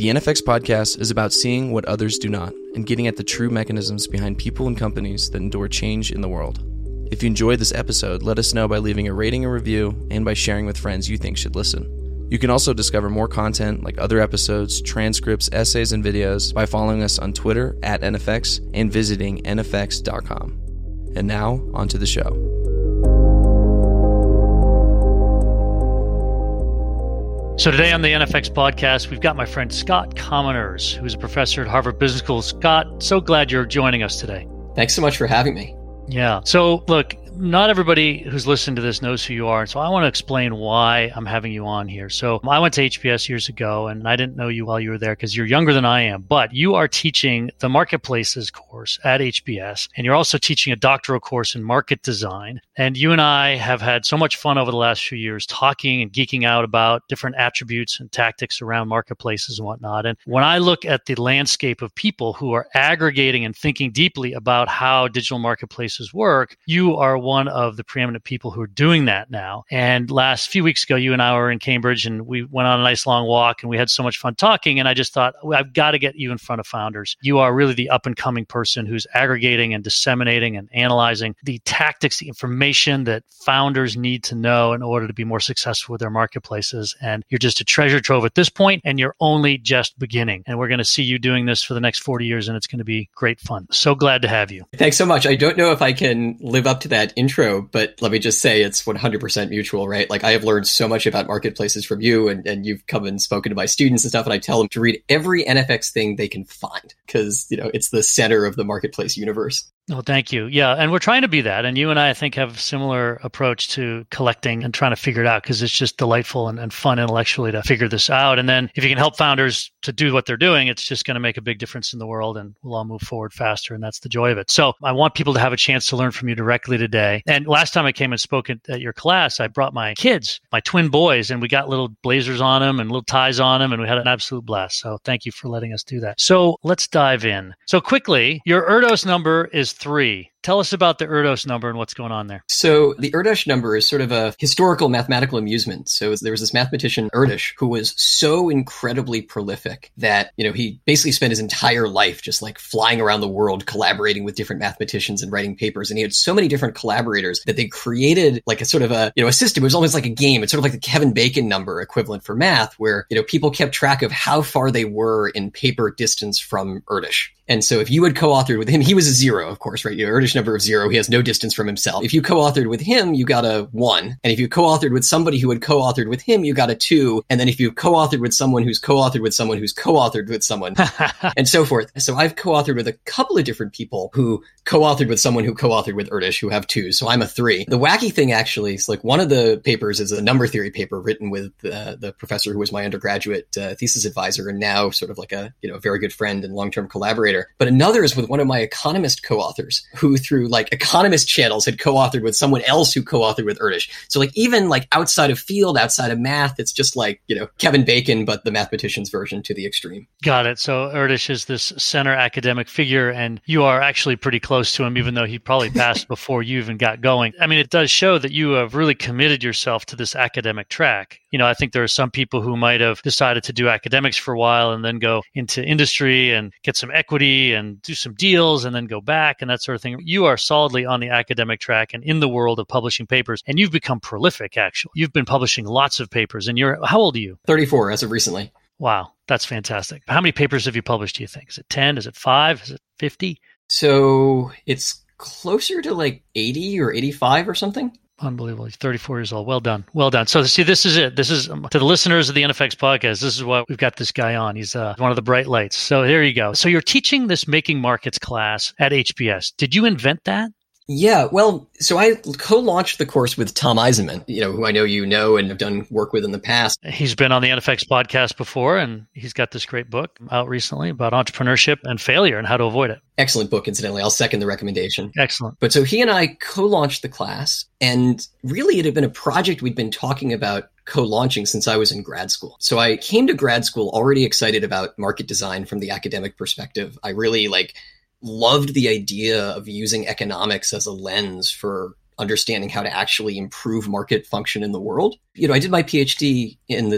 The NFX podcast is about seeing what others do not and getting at the true mechanisms behind people and companies that endure change in the world. If you enjoyed this episode, let us know by leaving a rating and review and by sharing with friends you think should listen. You can also discover more content like other episodes, transcripts, essays, and videos by following us on Twitter @NFX and visiting nfx.com. And now, on to the show. So today on the NFX podcast, we've got my friend Scott Commoners, who's a professor at Harvard Business School. Scott, so glad you're joining us today. Thanks so much for having me. Yeah. So look, not everybody who's listened to this knows who you are. So I want to explain why I'm having you on here. So I went to HBS years ago, and I didn't know you while you were there because you're younger than I am. But you are teaching the marketplaces course at HBS, and you're also teaching a doctoral course in market design. And you and I have had so much fun over the last few years talking and geeking out about different attributes and tactics around marketplaces and whatnot. And when I look at the landscape of people who are aggregating and thinking deeply about how digital marketplaces work, you are one of the preeminent people who are doing that now. And last few weeks ago, you and I were in Cambridge and we went on a nice long walk and we had so much fun talking. And I just thought, I've got to get you in front of founders. You are really the up and coming person who's aggregating and disseminating and analyzing the tactics, the information that founders need to know in order to be more successful with their marketplaces. And you're just a treasure trove at this point, and you're only just beginning. And we're going to see you doing this for the next 40 years, and it's going to be great fun. So glad to have you. Thanks so much. I don't know if I can live up to that intro, but let me just say it's 100% mutual, right? Like I have learned so much about marketplaces from you, and you've come and spoken to my students and stuff, and I tell them to read every NFX thing they can find because, it's the center of the marketplace universe. Well, thank you. Yeah, and we're trying to be that. And you and I think, have a similar approach to collecting and trying to figure it out because it's just delightful and fun intellectually to figure this out. And then if you can help founders to do what they're doing, it's just going to make a big difference in the world and we'll all move forward faster. And that's the joy of it. So I want people to have a chance to learn from you directly today. And last time I came and spoke at your class, I brought my kids, my twin boys, and we got little blazers on them and little ties on them, and we had an absolute blast. So thank you for letting us do that. So let's dive in. So quickly, your Erdos number is 3. Tell us about the Erdos number and what's going on there. So the Erdos number is sort of a historical mathematical amusement. So there was this mathematician, Erdős, who was so incredibly prolific that, he basically spent his entire life just like flying around the world, collaborating with different mathematicians and writing papers. And he had so many different collaborators that they created like a sort of a system. It was almost like a game. It's sort of like the Kevin Bacon number equivalent for math, where, people kept track of how far they were in paper distance from Erdős. And so if you had co-authored with him, he was a 0, of course, right? Erdős number of 0, he has no distance from himself. If you co-authored with him, you got a 1. And if you co-authored with somebody who had co-authored with him, you got a 2. And then if you co-authored with someone who's co-authored with someone who's co-authored with someone, and so forth. So I've co-authored with a couple of different people who co-authored with someone who co-authored with Erdős, who have 2. So I'm a 3. The wacky thing actually is like one of the papers is a number theory paper written with the professor who was my undergraduate thesis advisor and now sort of like a very good friend and long-term collaborator. But another is with one of my economist co-authors who through like economist channels had co-authored with someone else who co-authored with Erdős. So like even like outside of field, outside of math, it's just like, Kevin Bacon, but the mathematician's version to the extreme. Got it. So Erdős is this center academic figure and you are actually pretty close to him, even though he probably passed before you even got going. I mean, it does show that you have really committed yourself to this academic track. I think there are some people who might have decided to do academics for a while and then go into industry and get some equity and do some deals and then go back and that sort of thing. You are solidly on the academic track and in the world of publishing papers, and you've become prolific, actually. You've been publishing lots of papers, and how old are you? 34 as of recently. Wow, that's fantastic. How many papers have you published, do you think? Is it 10? Is it 5? Is it 50? So it's closer to like 80 or 85 or something. Unbelievable. He's 34 years old. Well done. Well done. So see, this is it. This is to the listeners of the NFX podcast. This is what we've got this guy on. He's one of the bright lights. So there you go. So you're teaching this Making Markets class at HBS. Did you invent that? Yeah, well, so I co-launched the course with Tom Eisenman, who I know you know and have done work with in the past. He's been on the NFX podcast before, and he's got this great book out recently about entrepreneurship and failure and how to avoid it. Excellent book, incidentally. I'll second the recommendation. Excellent. But so he and I co-launched the class, and really it had been a project we'd been talking about co-launching since I was in grad school. So I came to grad school already excited about market design from the academic perspective. I really loved the idea of using economics as a lens for understanding how to actually improve market function in the world. I did my PhD in this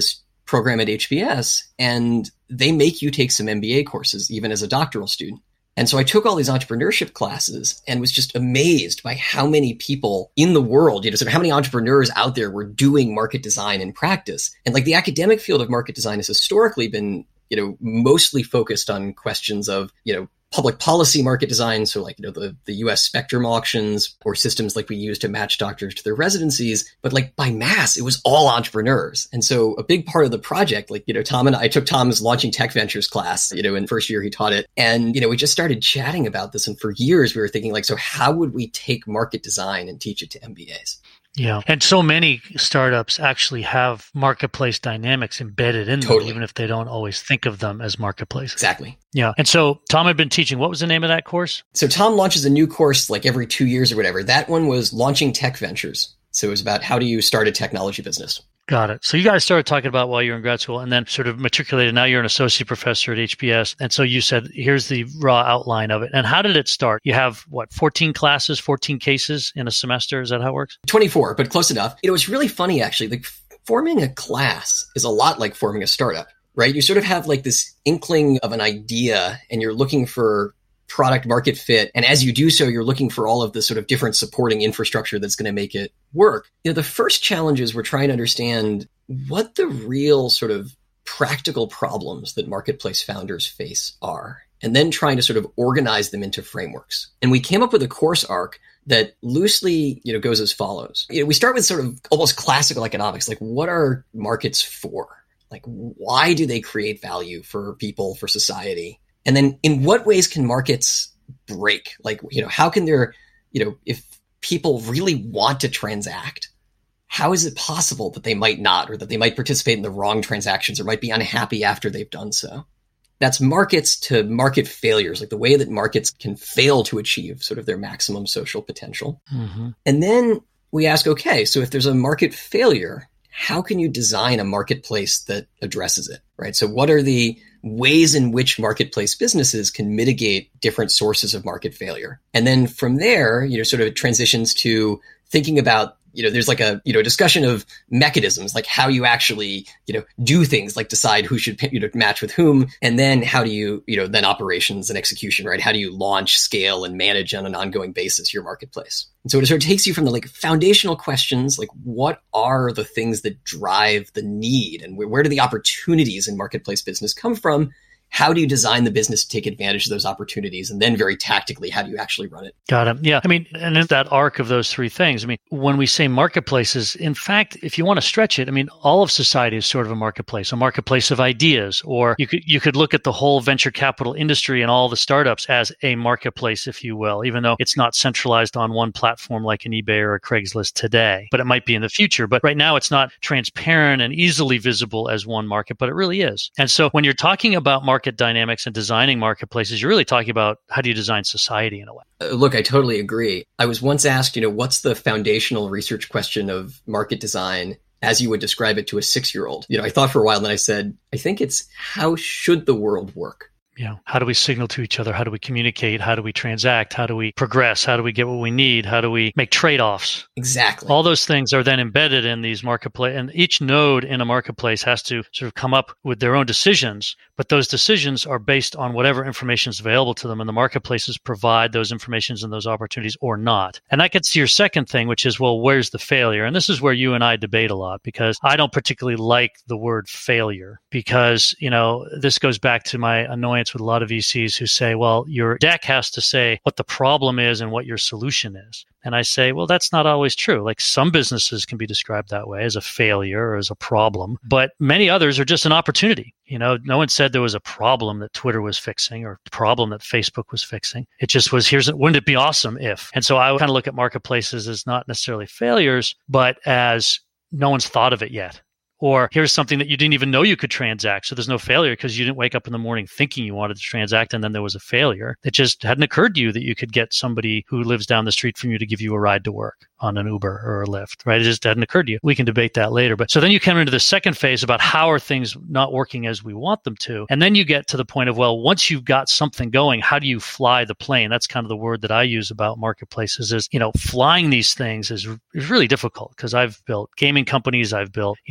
program at HBS, and they make you take some MBA courses, even as a doctoral student. And so I took all these entrepreneurship classes and was just amazed by how many people in the world, sort of how many entrepreneurs out there were doing market design in practice. And like the academic field of market design has historically been, mostly focused on questions of, public policy market design. So like, the US Spectrum auctions or systems like we use to match doctors to their residencies. But like by mass, it was all entrepreneurs. And so a big part of the project, like, Tom and I took Tom's Launching Tech Ventures class, in first year he taught it. And, we just started chatting about this. And for years we were thinking like, so how would we take market design and teach it to MBAs? Yeah. And so many startups actually have marketplace dynamics embedded in them, even if they don't always think of them as marketplaces. Exactly. Yeah. And so Tom had been teaching. What was the name of that course? So Tom launches a new course like every 2 years or whatever. That one was Launching Tech Ventures. So it was about how do you start a technology business. Got it. So you guys started talking about while you were in grad school and then sort of matriculated. Now you're an associate professor at HBS. And so you said, here's the raw outline of it. And how did it start? You have 14 classes, 14 cases in a semester? Is that how it works? 24, but close enough. It's really funny, actually. Like forming a class is a lot like forming a startup, right? You sort of have like this inkling of an idea and you're looking for product market fit. And as you do so, you're looking for all of the sort of different supporting infrastructure that's going to make it work. The first challenges we're trying to understand what the real sort of practical problems that marketplace founders face are, and then trying to sort of organize them into frameworks. And we came up with a course arc that loosely, goes as follows. We start with sort of almost classical economics, like what are markets for? Like, why do they create value for people, for society? And then in what ways can markets break? Like, how can there, if people really want to transact, how is it possible that they might not, or that they might participate in the wrong transactions or might be unhappy after they've done so? That's markets to market failures, like the way that markets can fail to achieve sort of their maximum social potential. Mm-hmm. And then we ask, okay, so if there's a market failure, how can you design a marketplace that addresses it, right? So what are the ways in which marketplace businesses can mitigate different sources of market failure? And then from there, sort of transitions to thinking about, there's like a, discussion of mechanisms, like how you actually, do things like decide who should, match with whom. And then how do you, then operations and execution, right? How do you launch, scale, and manage on an ongoing basis your marketplace? And so it sort of takes you from the like foundational questions, like what are the things that drive the need and where do the opportunities in marketplace business come from? How do you design the business to take advantage of those opportunities? And then very tactically, how do you actually run it? Got it. Yeah. And in that arc of those three things, when we say marketplaces, in fact, if you want to stretch it, all of society is sort of a marketplace of ideas, or you could look at the whole venture capital industry and all the startups as a marketplace, if you will, even though it's not centralized on one platform like an eBay or a Craigslist today, but it might be in the future. But right now it's not transparent and easily visible as one market, but it really is. And so when you're talking about market dynamics and designing marketplaces, you're really talking about how do you design society in a way. Look, I totally agree. I was once asked, what's the foundational research question of market design as you would describe it to a 6-year-old? I thought for a while and then I said, I think it's how should the world work? Yeah. How do we signal to each other? How do we communicate? How do we transact? How do we progress? How do we get what we need? How do we make trade-offs? Exactly. All those things are then embedded in these marketplace, and each node in a marketplace has to sort of come up with their own decisions, but those decisions are based on whatever information is available to them, and the marketplaces provide those informations and those opportunities or not. And that gets to your second thing, which is, well, where's the failure? And this is where you and I debate a lot, because I don't particularly like the word failure, because, this goes back to my annoyance with a lot of VCs who say, well, your deck has to say what the problem is and what your solution is. And I say, well, that's not always true. Like some businesses can be described that way, as a failure or as a problem, but many others are just an opportunity. No one said there was a problem that Twitter was fixing or a problem that Facebook was fixing. It just was, wouldn't it be awesome if? And so I kind of look at marketplaces as not necessarily failures, but as no one's thought of it yet. Or here's something that you didn't even know you could transact. So there's no failure because you didn't wake up in the morning thinking you wanted to transact and then there was a failure. It just hadn't occurred to you that you could get somebody who lives down the street from you to give you a ride to work on an Uber or a Lyft, right? It just hadn't occurred to you. We can debate that later. But so then you come into the second phase about how are things not working as we want them to? And then you get to the point of, well, once you've got something going, how do you fly the plane? That's kind of the word that I use about marketplaces is, flying these things is really difficult because I've built gaming companies, I've built, social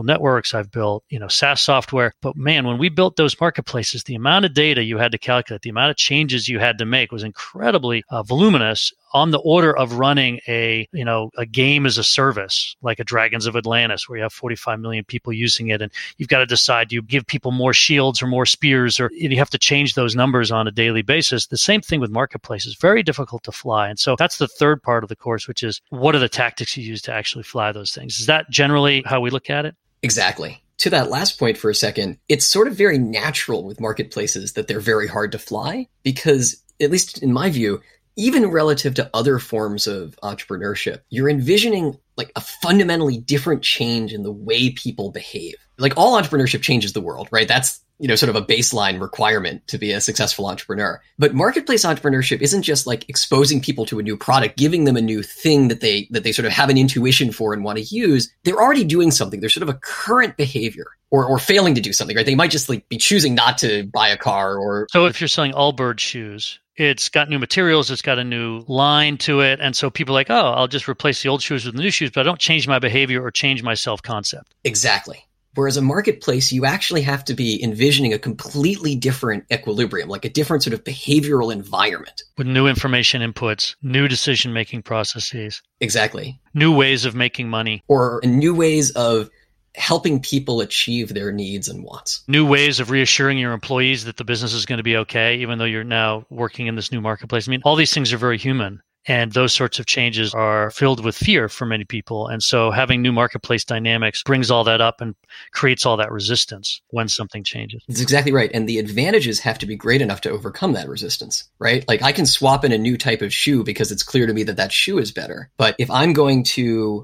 social networks. I've built, SaaS software. But man, when we built those marketplaces, the amount of data you had to calculate, the amount of changes you had to make was incredibly voluminous, on the order of running a game as a service, like a Dragons of Atlantis, where you have 45 million people using it. And you've got to decide, do you give people more shields or more spears, or you have to change those numbers on a daily basis. The same thing with marketplaces, very difficult to fly. And so that's the third part of the course, which is what are the tactics you use to actually fly those things? Is that generally how we look at it? Exactly. To that last point for a second, it's sort of very natural with marketplaces that they're very hard to fly because, at least in my view, even relative to other forms of entrepreneurship, you're envisioning like a fundamentally different change in the way people behave. Like all entrepreneurship changes the world, right? That's, sort of a baseline requirement to be a successful entrepreneur. But marketplace entrepreneurship isn't just like exposing people to a new product, giving them a new thing that they sort of have an intuition for and want to use. They're already doing something. There's sort of a current behavior or failing to do something, right? They might just like be choosing not to buy a car or. So if you're selling Allbirds shoes, it's got new materials, it's got a new line to it. And so people are like, oh, I'll just replace the old shoes with the new shoes, but I don't change my behavior or change my self-concept. Exactly. Whereas a marketplace, you actually have to be envisioning a completely different equilibrium, like a different sort of behavioral environment. With new information inputs, new decision-making processes. Exactly. New ways of making money. Or new ways of helping people achieve their needs and wants. New ways of reassuring your employees that the business is going to be okay, even though you're now working in this new marketplace. I mean, all these things are very human. And those sorts of changes are filled with fear for many people. And so having new marketplace dynamics brings all that up and creates all that resistance when something changes. That's exactly right. And the advantages have to be great enough to overcome that resistance, right? Like I can swap in a new type of shoe because it's clear to me that that shoe is better. But if I'm going to,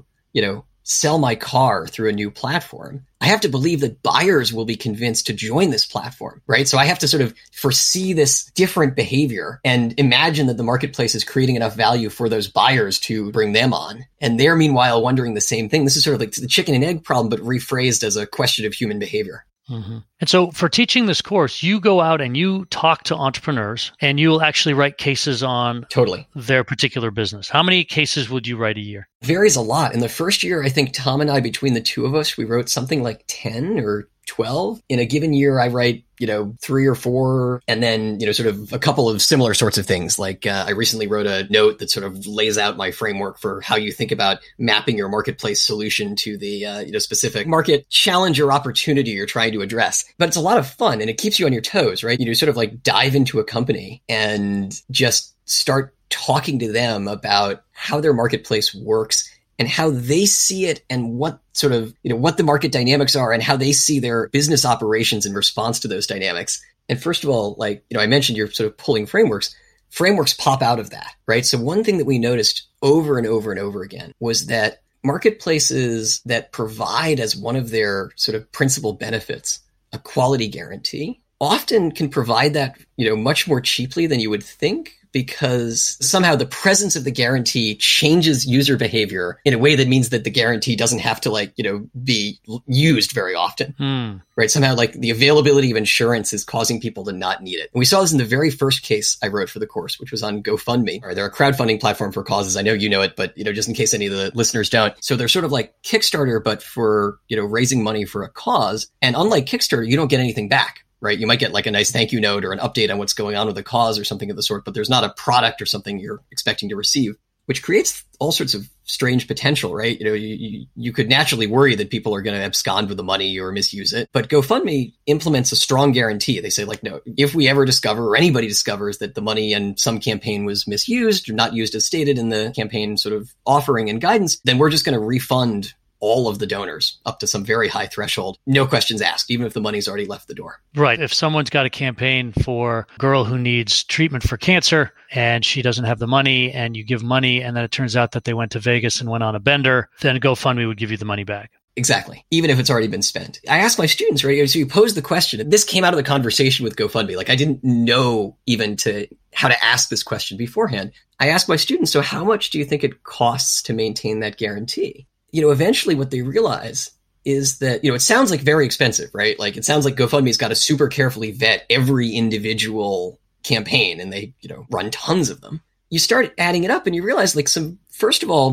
sell my car through a new platform, I have to believe that buyers will be convinced to join this platform, right? So I have to sort of foresee this different behavior and imagine that the marketplace is creating enough value for those buyers to bring them on. And they're meanwhile wondering the same thing. This is sort of like the chicken and egg problem, but rephrased as a question of human behavior. Mm-hmm. And so for teaching this course, you go out and you talk to entrepreneurs and you'll actually write cases on their particular business. How many cases would you write a year? Varies a lot. In the first year, I think Tom and I, between the two of us, we wrote something like 10 or 12. In a given year, I write, 3 or 4, and then, sort of a couple of similar sorts of things. Like I recently wrote a note that sort of lays out my framework for how you think about mapping your marketplace solution to the, specific market challenge or opportunity you're trying to address. But it's a lot of fun and it keeps you on your toes, right? You sort of like dive into a company and just start talking to them about how their marketplace works and how they see it and what sort of, what the market dynamics are and how they see their business operations in response to those dynamics. And first of all, like, I mentioned you're sort of pulling frameworks. Frameworks pop out of that, right? So one thing that we noticed over and over and over again was that marketplaces that provide as one of their sort of principal benefits a quality guarantee often can provide that, much more cheaply than you would think, because somehow the presence of the guarantee changes user behavior in a way that means that the guarantee doesn't have to be used very often, right? Somehow like the availability of insurance is causing people to not need it. And we saw this in the very first case I wrote for the course, which was on GoFundMe. They're a crowdfunding platform for causes. I know you know it, but just in case any of the listeners don't. So they're sort of like Kickstarter, but for, raising money for a cause. And unlike Kickstarter, you don't get anything back. Right? You might get like a nice thank you note or an update on what's going on with the cause or something of the sort, but there's not a product or something you're expecting to receive, which creates all sorts of strange potential, right? You could naturally worry that people are going to abscond with the money or misuse it. But GoFundMe implements a strong guarantee. They say like, no, if we ever discover or anybody discovers that the money in some campaign was misused or not used as stated in the campaign sort of offering and guidance, then we're just going to refund all of the donors up to some very high threshold. No questions asked, even if the money's already left the door. Right. If someone's got a campaign for a girl who needs treatment for cancer and she doesn't have the money and you give money and then it turns out that they went to Vegas and went on a bender, then GoFundMe would give you the money back. Exactly. Even if it's already been spent. I asked my students, right? So you pose the question, and this came out of the conversation with GoFundMe. Like I didn't know even how to ask this question beforehand. I asked my students, so how much do you think it costs to maintain that guarantee? Eventually what they realize is that, it sounds like very expensive, right? Like it sounds like GoFundMe's got to super carefully vet every individual campaign and they, run tons of them. You start adding it up and you realize first of all,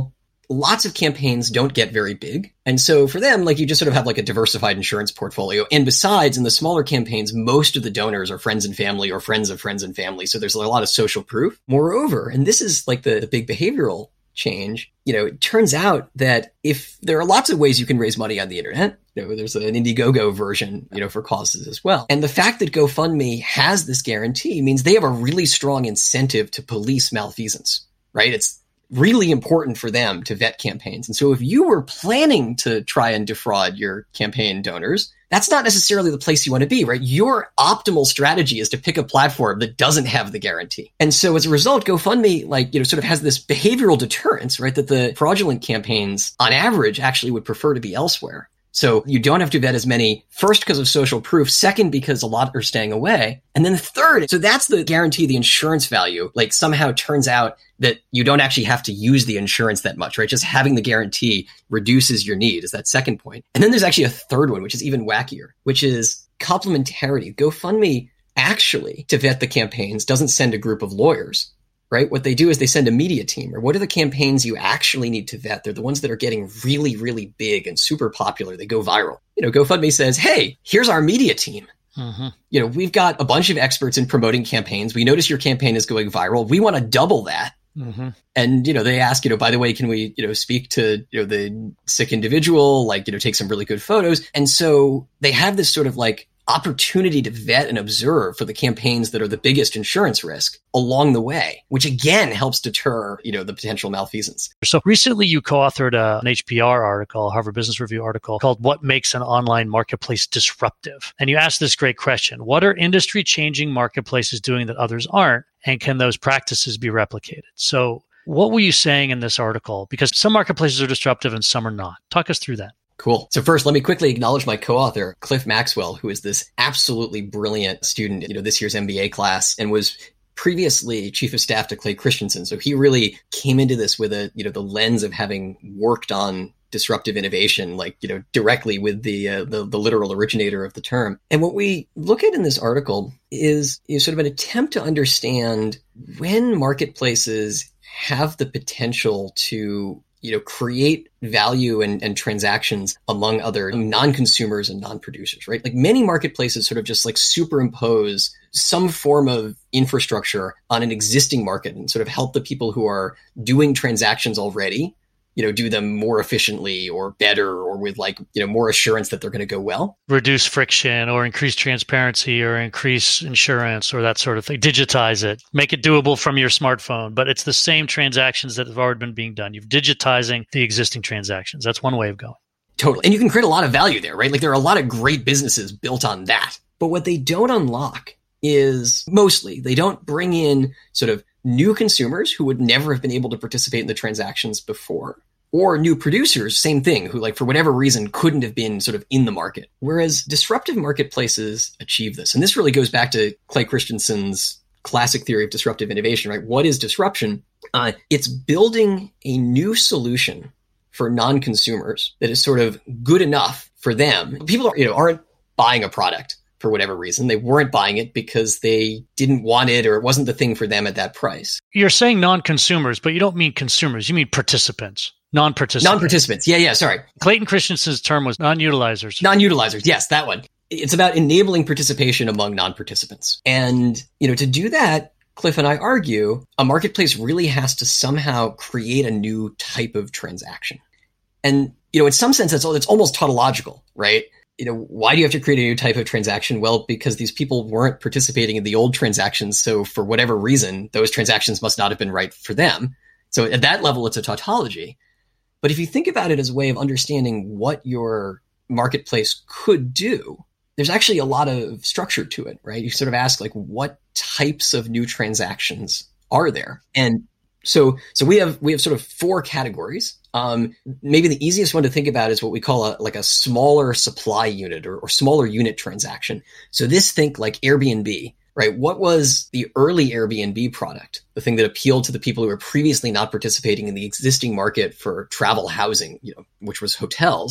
lots of campaigns don't get very big. And so for them, like you just sort of have like a diversified insurance portfolio. And besides, in the smaller campaigns, most of the donors are friends and family or friends of friends and family. So there's a lot of social proof. Moreover, and this is like the big behavioral change, it turns out that if there are lots of ways you can raise money on the internet, there's an Indiegogo version, for causes as well. And the fact that GoFundMe has this guarantee means they have a really strong incentive to police malfeasance, right? It's really important for them to vet campaigns. And so if you were planning to try and defraud your campaign donors, that's not necessarily the place you want to be, right? Your optimal strategy is to pick a platform that doesn't have the guarantee. And so as a result, GoFundMe, sort of has this behavioral deterrence, right? That the fraudulent campaigns on average actually would prefer to be elsewhere. So you don't have to vet as many, first, because of social proof, second, because a lot are staying away. And then third, so that's the guarantee, the insurance value, somehow turns out that you don't actually have to use the insurance that much, right? Just having the guarantee reduces your need is that second point. And then there's actually a third one, which is even wackier, which is complementarity. GoFundMe actually, to vet the campaigns, doesn't send a group of lawyers. Right? What they do is they send a media team. Or what are the campaigns you actually need to vet? They're the ones that are getting really, really big and super popular. They go viral. GoFundMe says, hey, here's our media team. Mm-hmm. We've got a bunch of experts in promoting campaigns. We notice your campaign is going viral. We want to double that. Mm-hmm. And, they ask, by the way, can we, speak to, the sick individual, take some really good photos. And so they have this sort of opportunity to vet and observe for the campaigns that are the biggest insurance risk along the way, which again helps deter, the potential malfeasance. So recently you co-authored an HBR article, Harvard Business Review article called What Makes an Online Marketplace Disruptive? And you asked this great question. What are industry changing marketplaces doing that others aren't? And can those practices be replicated? So what were you saying in this article? Because some marketplaces are disruptive and some are not. Talk us through that. Cool. So first, let me quickly acknowledge my co-author, Cliff Maxwell, who is this absolutely brilliant student in this year's MBA class and was previously chief of staff to Clay Christensen. So he really came into this with the lens of having worked on disruptive innovation, directly with the literal originator of the term. And what we look at in this article is sort of an attempt to understand when marketplaces have the potential to create value and transactions among other non-consumers and non-producers, right? Many marketplaces sort of just superimpose some form of infrastructure on an existing market and sort of help the people who are doing transactions already, do them more efficiently or better or with more assurance that they're going to go well. Reduce friction or increase transparency or increase insurance or that sort of thing. Digitize it. Make it doable from your smartphone. But it's the same transactions that have already been being done. You're digitizing the existing transactions. That's one way of going. Totally. And you can create a lot of value there, right? There are a lot of great businesses built on that. But what they don't unlock is mostly they don't bring in sort of new consumers who would never have been able to participate in the transactions before, or new producers, same thing, who for whatever reason couldn't have been sort of in the market. Whereas disruptive marketplaces achieve this. And this really goes back to Clay Christensen's classic theory of disruptive innovation, right? What is disruption? It's building a new solution for non-consumers that is sort of good enough for them. People aren't buying a product for whatever reason. They weren't buying it because they didn't want it or it wasn't the thing for them at that price. You're saying non-consumers, but you don't mean consumers. You mean participants. Non-participants. Yeah, sorry. Clayton Christensen's term was non-utilizers. Non-utilizers, yes, that one. It's about enabling participation among non-participants. And, to do that, Cliff and I argue, a marketplace really has to somehow create a new type of transaction. And, in some sense, it's almost tautological, right? Why do you have to create a new type of transaction? Well, because these people weren't participating in the old transactions. So for whatever reason, those transactions must not have been right for them. So at that level, it's a tautology. But if you think about it as a way of understanding what your marketplace could do, there's actually a lot of structure to it, right? You sort of ask, what types of new transactions are there? And so we have sort of four categories. Maybe the easiest one to think about is what we call a smaller supply unit or smaller unit transaction. So think like Airbnb, right? What was the early Airbnb product? The thing that appealed to the people who were previously not participating in the existing market for travel housing, which was hotels.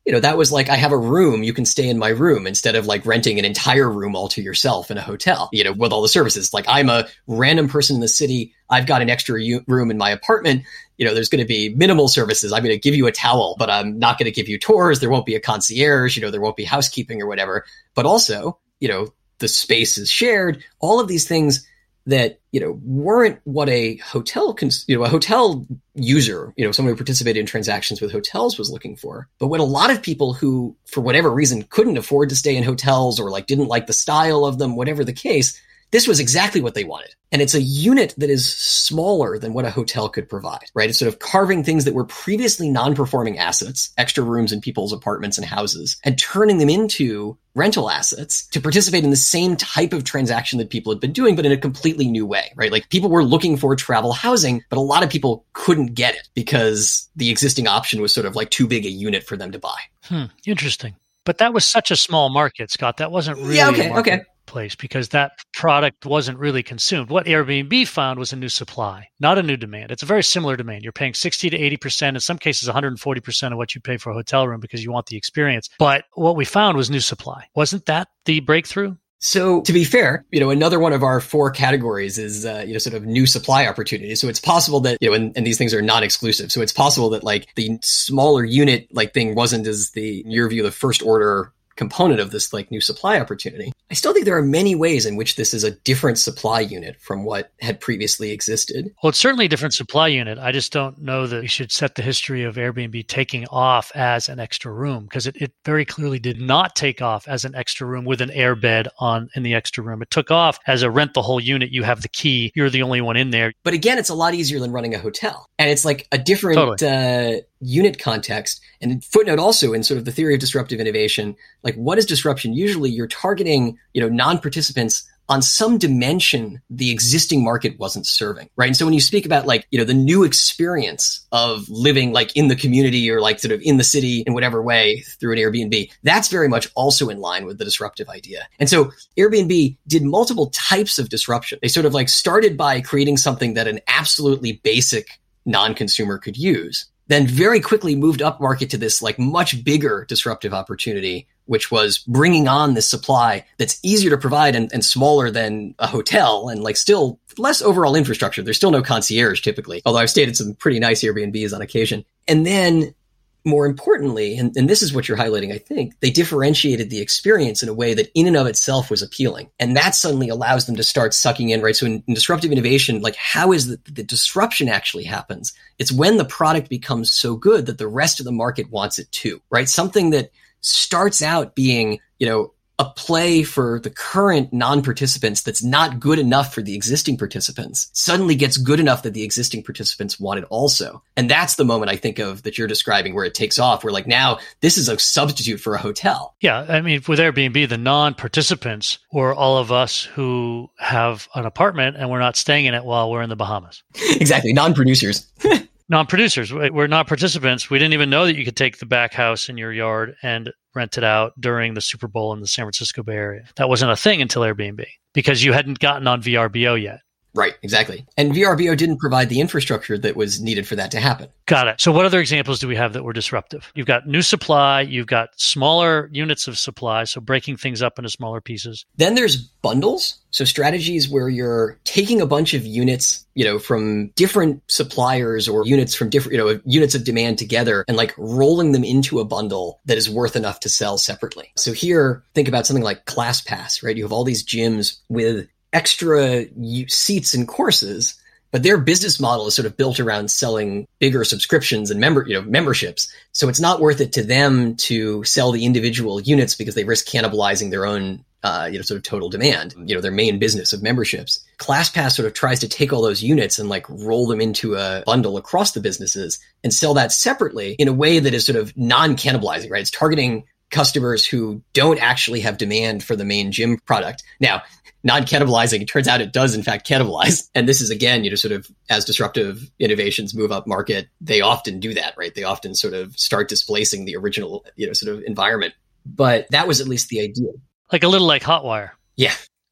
that was like, I have a room, you can stay in my room, instead of like renting an entire room all to yourself in a hotel, with all the services. Like, I'm a random person in the city. I've got an extra room in my apartment. There's going to be minimal services. I'm going to give you a towel, but I'm not going to give you tours. There won't be a concierge, there won't be housekeeping or whatever. But also, the space is shared. All of these things that, weren't what a hotel, a hotel user, someone who participated in transactions with hotels was looking for. But what a lot of people who, for whatever reason, couldn't afford to stay in hotels or like didn't like the style of them, whatever the case, this was exactly what they wanted. And it's a unit that is smaller than what a hotel could provide, right? It's sort of carving things that were previously non-performing assets, extra rooms in people's apartments and houses, and turning them into rental assets to participate in the same type of transaction that people had been doing, but in a completely new way, right? Like, people were looking for travel housing, but a lot of people couldn't get it because the existing option was sort of like too big a unit for them to buy. Interesting. But that was such a small market, Scott. That wasn't really a marketplace because that product wasn't really consumed. What Airbnb found was a new supply, not a new demand. It's a very similar demand. You're paying 60 to 80%, in some cases 140% of what you pay for a hotel room because you want the experience. But what we found was new supply. Wasn't that the breakthrough? So to be fair, another one of our 4 categories is, sort of new supply opportunities. So it's possible that, and these things are non-exclusive. So it's possible that like the smaller unit like thing wasn't as in your view, the first order component of this like new supply opportunity. I still think there are many ways in which this is a different supply unit from what had previously existed. Well, it's certainly a different supply unit. I just don't know that we should set the history of Airbnb taking off as an extra room, because it very clearly did not take off as an extra room with an air bed in the extra room. It took off as a rent the whole unit. You have the key. You're the only one in there. But again, it's a lot easier than running a hotel. And it's like a different unit context. And footnote also in sort of the theory of disruptive innovation, like, what is disruption? Usually you're targeting, non-participants on some dimension the existing market wasn't serving, right? And so when you speak about like, the new experience of living like in the community or like sort of in the city in whatever way through an Airbnb, that's very much also in line with the disruptive idea. And so Airbnb did multiple types of disruption. They sort of like started by creating something that an absolutely basic non-consumer could use, then very quickly moved up market to this like much bigger disruptive opportunity, which was bringing on this supply that's easier to provide and smaller than a hotel and like still less overall infrastructure. There's still no concierge typically, although I've stayed at some pretty nice Airbnbs on occasion. And then more importantly, and this is what you're highlighting, I think, they differentiated the experience in a way that in and of itself was appealing. And that suddenly allows them to start sucking in, right? So in disruptive innovation, like, how is the disruption actually happens? It's when the product becomes so good that the rest of the market wants it too, right? Something that starts out being, a play for the current non-participants that's not good enough for the existing participants suddenly gets good enough that the existing participants want it also. And that's the moment I think of that you're describing where it takes off, where like now this is a substitute for a hotel. Yeah. I mean, with Airbnb, the non-participants were all of us who have an apartment and we're not staying in it while we're in the Bahamas. Exactly. Non-producers. Non-producers. We're not participants. We didn't even know that you could take the back house in your yard and rent it out during the Super Bowl in the San Francisco Bay Area. That wasn't a thing until Airbnb because you hadn't gotten on VRBO yet. Right, exactly. And VRBO didn't provide the infrastructure that was needed for that to happen. Got it. So what other examples do we have that were disruptive? You've got new supply, you've got smaller units of supply, so breaking things up into smaller pieces. Then there's bundles. So strategies where you're taking a bunch of units, from different suppliers or units from different, units of demand together and like rolling them into a bundle that is worth enough to sell separately. So here, think about something like ClassPass, right? You have all these gyms with extra seats and courses, but their business model is sort of built around selling bigger subscriptions and memberships. So it's not worth it to them to sell the individual units because they risk cannibalizing their own, sort of total demand, their main business of memberships. ClassPass sort of tries to take all those units and like roll them into a bundle across the businesses and sell that separately in a way that is sort of non-cannibalizing, right? It's targeting customers who don't actually have demand for the main gym product. Now, non-cannibalizing, it turns out it does in fact cannibalize. And this is again, sort of as disruptive innovations move up market, they often do that, right? They often sort of start displacing the original, sort of environment. But that was at least the idea. Like a little like Hotwire. Yeah.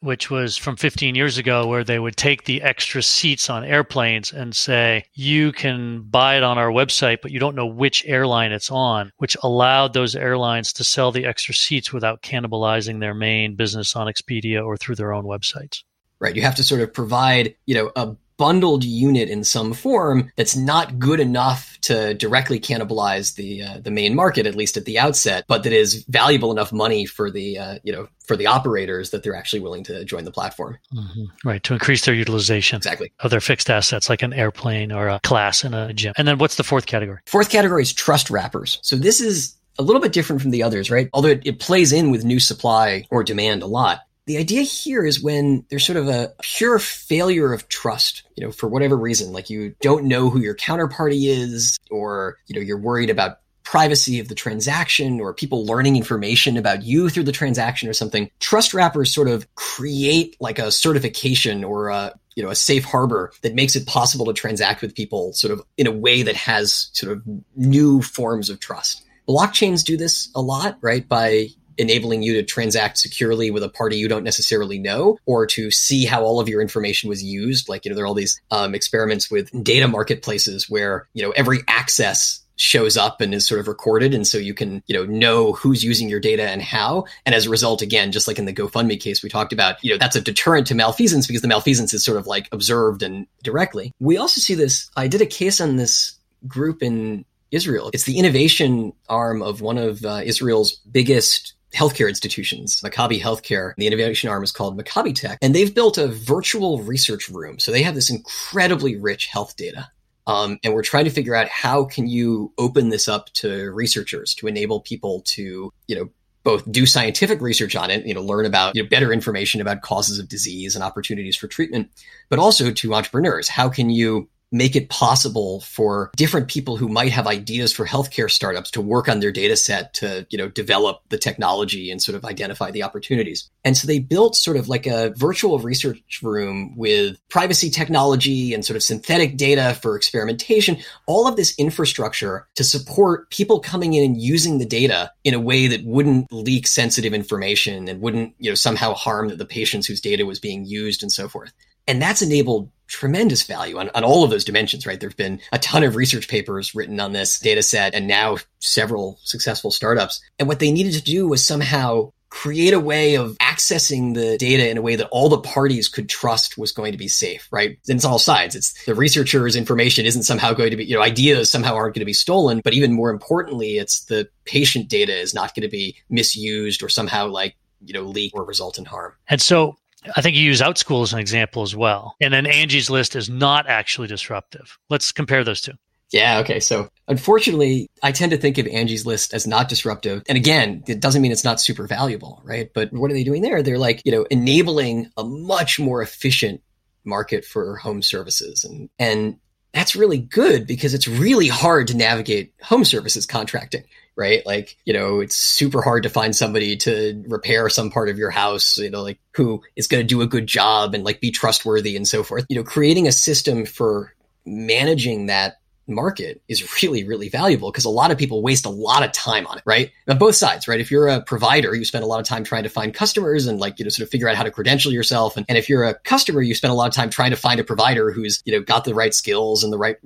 which was from 15 years ago, where they would take the extra seats on airplanes and say, you can buy it on our website, but you don't know which airline it's on, which allowed those airlines to sell the extra seats without cannibalizing their main business on Expedia or through their own websites. Right. You have to sort of provide, a bundled unit in some form that's not good enough to directly cannibalize the main market, at least at the outset, but that is valuable enough money for the for the operators that they're actually willing to join the platform. Mm-hmm. Right, to increase their utilization of their fixed assets, like an airplane or a class in a gym. And then what's the fourth category? Fourth category is trust wrappers. So this is a little bit different from the others, right? Although it plays in with new supply or demand a lot. The idea here is when there's sort of a pure failure of trust, for whatever reason, like you don't know who your counterparty is, or, you're worried about privacy of the transaction or people learning information about you through the transaction or something. Trust wrappers sort of create like a certification or a safe harbor that makes it possible to transact with people sort of in a way that has sort of new forms of trust. Blockchains do this a lot, right? By enabling you to transact securely with a party you don't necessarily know, or to see how all of your information was used. Like, there are all these experiments with data marketplaces where, every access shows up and is sort of recorded. And so you can, know who's using your data and how. And as a result, again, just like in the GoFundMe case we talked about, that's a deterrent to malfeasance because the malfeasance is sort of like observed and directly. We also see this. I did a case on this group in Israel. It's the innovation arm of one of Israel's biggest healthcare institutions, Maccabi Healthcare. The innovation arm is called Maccabi Tech, and they've built a virtual research room. So they have this incredibly rich health data. And we're trying to figure out how can you open this up to researchers to enable people to, both do scientific research on it, learn about better information about causes of disease and opportunities for treatment, but also to entrepreneurs. How can you make it possible for different people who might have ideas for healthcare startups to work on their data set to, develop the technology and sort of identify the opportunities. And so they built sort of like a virtual research room with privacy technology and sort of synthetic data for experimentation, all of this infrastructure to support people coming in and using the data in a way that wouldn't leak sensitive information and wouldn't, somehow harm the patients whose data was being used and so forth. And that's enabled tremendous value on all of those dimensions, right? There have been a ton of research papers written on this data set and now several successful startups. And what they needed to do was somehow create a way of accessing the data in a way that all the parties could trust was going to be safe, right? And it's all sides. It's the researcher's information isn't somehow going to be, ideas somehow aren't going to be stolen. But even more importantly, it's the patient data is not going to be misused or somehow leak or result in harm. And so I think you use OutSchool as an example as well. And then Angie's List is not actually disruptive. Let's compare those two. Yeah, okay. So unfortunately, I tend to think of Angie's List as not disruptive. And again, it doesn't mean it's not super valuable, right? But what are they doing there? They're enabling a much more efficient market for home services. And that's really good because it's really hard to navigate home services contracting. Right? It's super hard to find somebody to repair some part of your house, who is going to do a good job and be trustworthy and so forth. Creating a system for managing that market is really, really valuable because a lot of people waste a lot of time on it, right? On both sides, right? If you're a provider, you spend a lot of time trying to find customers and sort of figure out how to credential yourself. And if you're a customer, you spend a lot of time trying to find a provider who's, got the right skills and the right,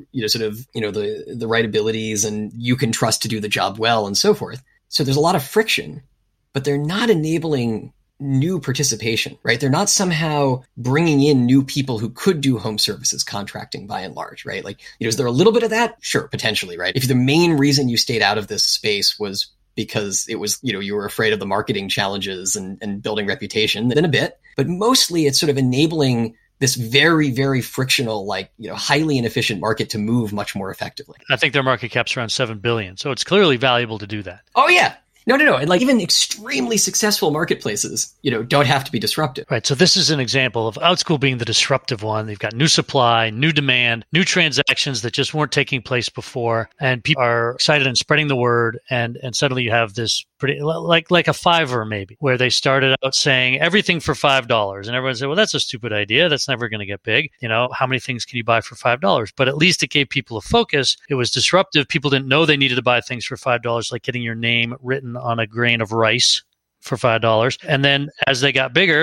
the right abilities and you can trust to do the job well and so forth. So there's a lot of friction, but they're not enabling new participation, right? They're not somehow bringing in new people who could do home services contracting by and large, right? Is there a little bit of that? Sure, potentially, right? If the main reason you stayed out of this space was because it was, you were afraid of the marketing challenges and building reputation, then a bit, but mostly it's sort of enabling this very, very frictional, highly inefficient market to move much more effectively. I think their market cap's around $7 billion. So it's clearly valuable to do that. Oh, yeah. No. And even extremely successful marketplaces, don't have to be disruptive. Right. So this is an example of OutSchool being the disruptive one. They've got new supply, new demand, new transactions that just weren't taking place before. And people are excited and spreading the word. And suddenly you have this pretty like a Fiverr maybe, where they started out saying everything for $5. And everyone said, well, that's a stupid idea. That's never going to get big. How many things can you buy for $5? But at least it gave people a focus. It was disruptive. People didn't know they needed to buy things for $5, like getting your name written on a grain of rice for $5. And then as they got bigger,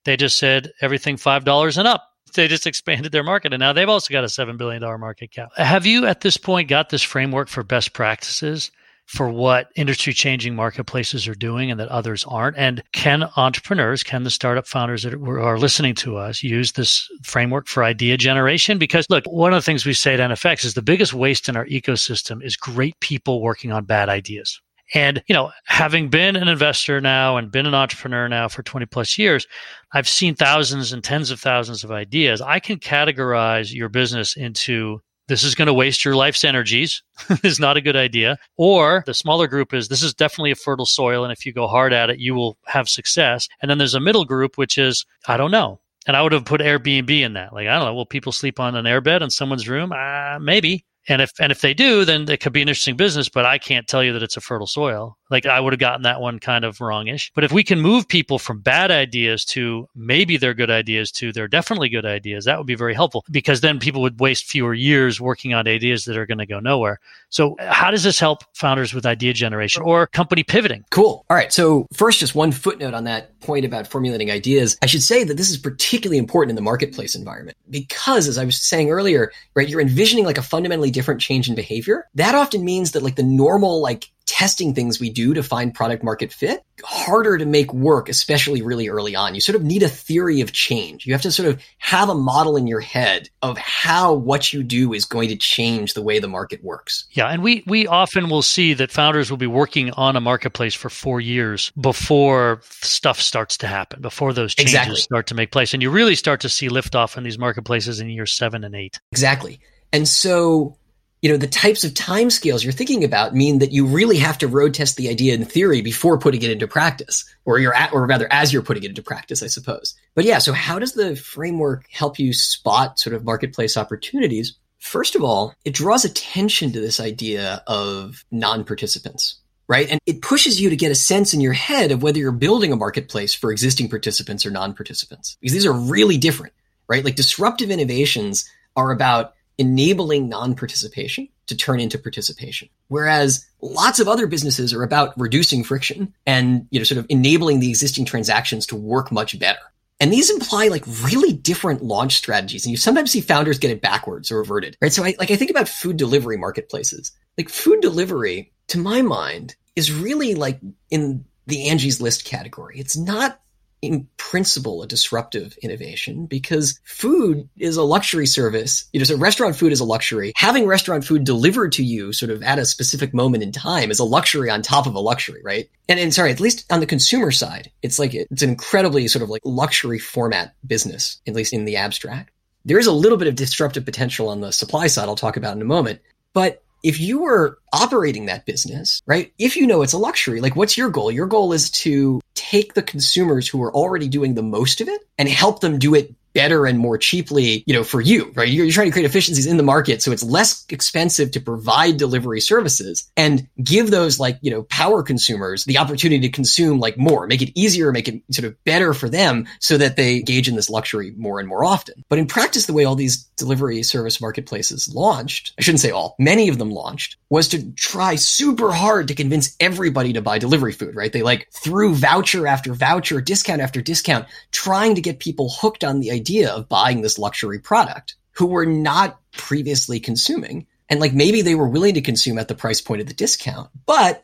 They just said everything $5 and up. They just expanded their market, and now they've also got a $7 billion market cap. Have you at this point got this framework for best practices for what industry-changing marketplaces are doing and that others aren't? And can entrepreneurs, can the startup founders that are listening to us use this framework for idea generation? Because look, one of the things we say at NFX is the biggest waste in our ecosystem is great people working on bad ideas. And, having been an investor now and been an entrepreneur now for 20 plus years, I've seen thousands and tens of thousands of ideas. I can categorize your business into this is going to waste your life's energies. This is not a good idea. Or the smaller group is this is definitely a fertile soil. And if you go hard at it, you will have success. And then there's a middle group, which is, I don't know. And I would have put Airbnb in that. Like, I don't know, will people sleep on an airbed in someone's room? Maybe. And if they do, then it could be an interesting business, but I can't tell you that it's a fertile soil. Like, I would have gotten that one kind of wrongish. But if we can move people from bad ideas to maybe they're good ideas to they're definitely good ideas, that would be very helpful, because then people would waste fewer years working on ideas that are going to go nowhere. So how does this help founders with idea generation or company pivoting? Cool. All right. So first, just one footnote on that point about formulating ideas. I should say that this is particularly important in the marketplace environment because, as I was saying earlier, right, you're envisioning like a fundamentally different change in behavior. That often means that like the normal testing things we do to find product market fit, harder to make work, especially really early on. You sort of need a theory of change. You have to sort of have a model in your head of how what you do is going to change the way the market works. Yeah. And we often will see that founders will be working on a marketplace for 4 years before stuff starts to happen, before those changes start to make place. And you really start to see liftoff in these marketplaces in years 7 and 8. Exactly. And so, the types of timescales you're thinking about mean that you really have to road test the idea in theory before putting it into practice, or as you're putting it into practice, I suppose. But yeah, so how does the framework help you spot sort of marketplace opportunities? First of all, it draws attention to this idea of non-participants, right? And it pushes you to get a sense in your head of whether you're building a marketplace for existing participants or non-participants, because these are really different, right? Like disruptive innovations are about enabling non-participation to turn into participation. Whereas lots of other businesses are about reducing friction and, sort of enabling the existing transactions to work much better. And these imply like really different launch strategies. And you sometimes see founders get it backwards or reverted, right? So I think about food delivery marketplaces. Like food delivery, to my mind, is really like in the Angie's List category. It's not in principle a disruptive innovation because food is a luxury service. So restaurant food is a luxury. Having restaurant food delivered to you sort of at a specific moment in time is a luxury on top of a luxury, right? And sorry, at least on the consumer side, it's an incredibly sort of like luxury format business, at least in the abstract. There is a little bit of disruptive potential on the supply side I'll talk about in a moment. But if you were operating that business, right, if you know it's a luxury, like what's your goal? Your goal is to take the consumers who are already doing the most of it and help them do it better and more cheaply, for you, right? You're trying to create efficiencies in the market so it's less expensive to provide delivery services and give those power consumers the opportunity to consume more, make it easier, make it sort of better for them so that they engage in this luxury more and more often. But in practice, the way all these delivery service marketplaces launched, I shouldn't say all, many of them launched, was to try super hard to convince everybody to buy delivery food, right? They threw voucher after voucher, discount after discount, trying to get people hooked on the idea of buying this luxury product who were not previously consuming. And maybe they were willing to consume at the price point of the discount. But,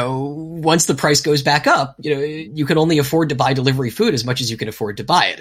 once the price goes back up, you can only afford to buy delivery food as much as you can afford to buy it.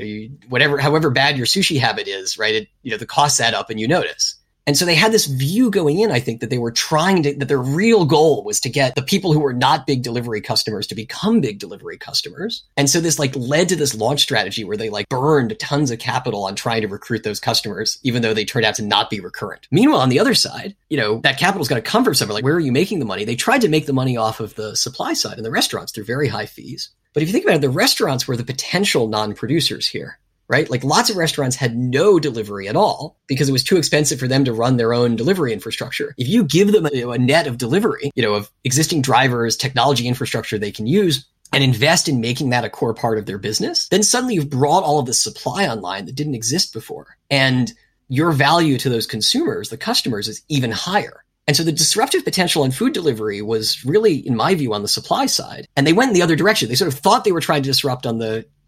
And however bad your sushi habit is, right? The costs add up and you notice. And so they had this view going in, I think, that they were that their real goal was to get the people who were not big delivery customers to become big delivery customers. And so this led to this launch strategy where they burned tons of capital on trying to recruit those customers, even though they turned out to not be recurrent. Meanwhile, on the other side, that capital's got to come from somewhere. Where are you making the money? They tried to make the money off of the supply side and the restaurants through very high fees. But if you think about it, the restaurants were the potential non-producers here. Right? Lots of restaurants had no delivery at all because it was too expensive for them to run their own delivery infrastructure. If you give them a net of delivery, of existing drivers, technology infrastructure they can use, and invest in making that a core part of their business, then suddenly you've brought all of this supply online that didn't exist before. And your value to those consumers, the customers, is even higher. And so the disruptive potential in food delivery was really, in my view, on the supply side. And they went in the other direction. They sort of thought they were trying to disrupt on the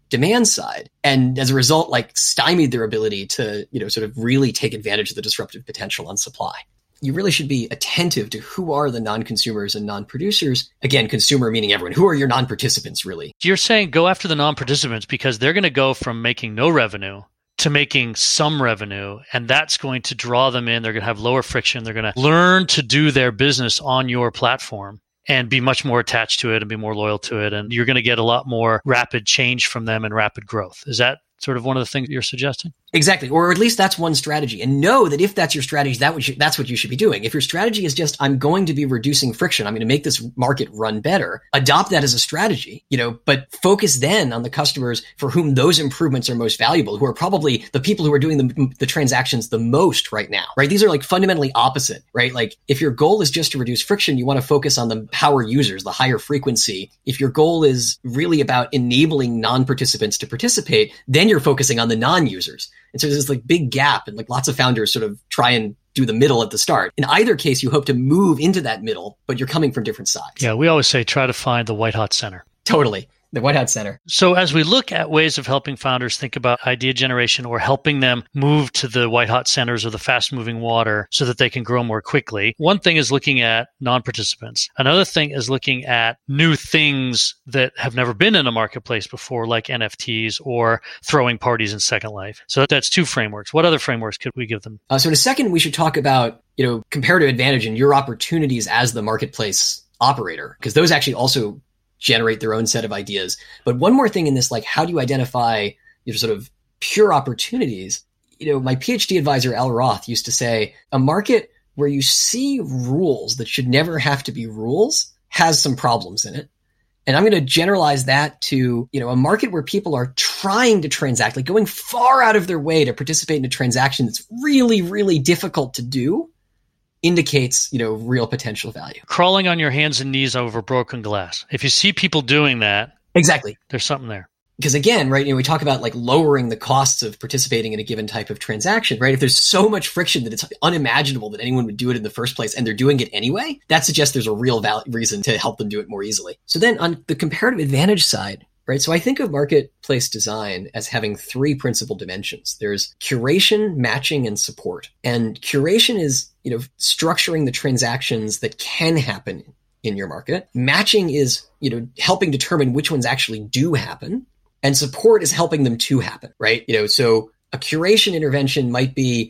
demand side. And as a result, like stymied their ability to, sort of really take advantage of the disruptive potential on supply. You really should be attentive to who are the non-consumers and non-producers. Again, consumer meaning everyone. Who are your non-participants, really? You're saying go after the non-participants because they're going to go from making no revenue to making some revenue, and that's going to draw them in. They're going to have lower friction. They're going to learn to do their business on your platform and be much more attached to it and be more loyal to it. And you're going to get a lot more rapid change from them and rapid growth. Is that sort of one of the things you're suggesting? Exactly. Or at least that's one strategy. And know that if that's your strategy, that's what you should be doing. If your strategy is just, I'm going to be reducing friction, I'm going to make this market run better, adopt that as a strategy, but focus then on the customers for whom those improvements are most valuable, who are probably the people who are doing the transactions the most right now, right? These are like fundamentally opposite, right? Like if your goal is just to reduce friction, you want to focus on the power users, the higher frequency. If your goal is really about enabling non-participants to participate, then you're focusing on the non-users. And so there's this like big gap, and like lots of founders sort of try and do the middle at the start. In either case, you hope to move into that middle, but you're coming from different sides. Yeah, we always say try to find the white hot center. Totally. The white hat center. So as we look at ways of helping founders think about idea generation or helping them move to the white hot centers or the fast moving water so that they can grow more quickly, one thing is looking at non-participants. Another thing is looking at new things that have never been in a marketplace before, like NFTs or throwing parties in Second Life. So that's two frameworks. What other frameworks could we give them? So in a second, we should talk about, comparative advantage and your opportunities as the marketplace operator, because those actually also generate their own set of ideas. But one more thing in this, like how do you identify sort of pure opportunities? My PhD advisor, Al Roth, used to say a market where you see rules that should never have to be rules has some problems in it. And I'm going to generalize that to, a market where people are trying to transact, like going far out of their way to participate in a transaction that's really, really difficult to do, indicates, real potential value. Crawling on your hands and knees over broken glass. If you see people doing that, exactly, there's something there. Because again, right, we talk about like lowering the costs of participating in a given type of transaction, right? If there's so much friction that it's unimaginable that anyone would do it in the first place and they're doing it anyway, that suggests there's a real reason to help them do it more easily. So then on the comparative advantage side, right? So I think of marketplace design as having three principal dimensions. There's curation, matching, and support. And curation is, structuring the transactions that can happen in your market. Matching is, helping determine which ones actually do happen. And support is helping them to happen, right? So a curation intervention might be,